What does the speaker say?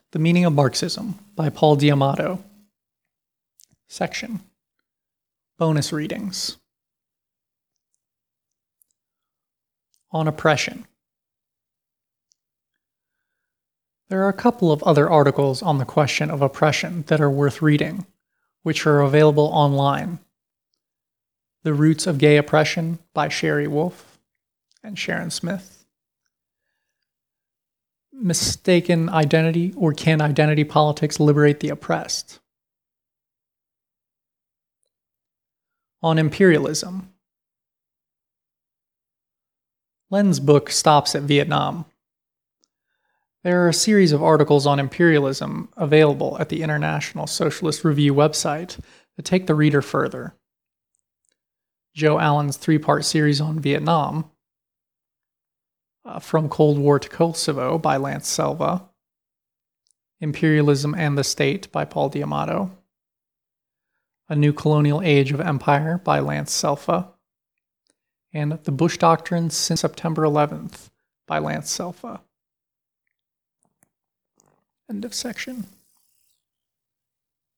The Meaning of Marxism by Paul D'Amato. Section. Bonus readings. On oppression. There are a couple of other articles on the question of oppression that are worth reading, which are available online. The Roots of Gay Oppression by Sherry Wolf and Sharon Smith. Mistaken Identity, or Can Identity Politics Liberate the Oppressed? On imperialism. Len's book stops at Vietnam. There are a series of articles on imperialism available at the International Socialist Review website that take the reader further. Joe Allen's three-part series on Vietnam, From Cold War to Kosovo by Lance Selva, Imperialism and the State by Paul D'Amato, A New Colonial Age of Empire by Lance Selva, and The Bush Doctrine Since September 11th by Lance Selva. End of section.